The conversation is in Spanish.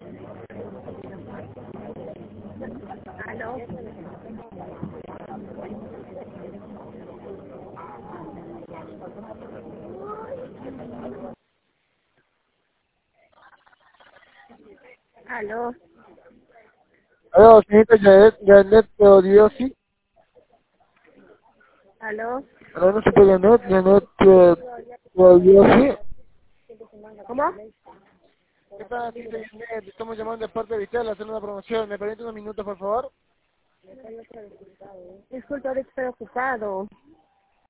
¿Aló? ¿Aló? Aló, señorita Janet Teodiosi. ¿Aló? Aló, no se puede Janet Teodiosi. ¿Cómo? ¿Qué tal, señorita Janet? Estamos llamando de parte de Vital a hacer una promoción. ¿Me permite unos minutos, por favor? Disculpe, ahorita estoy ocupado.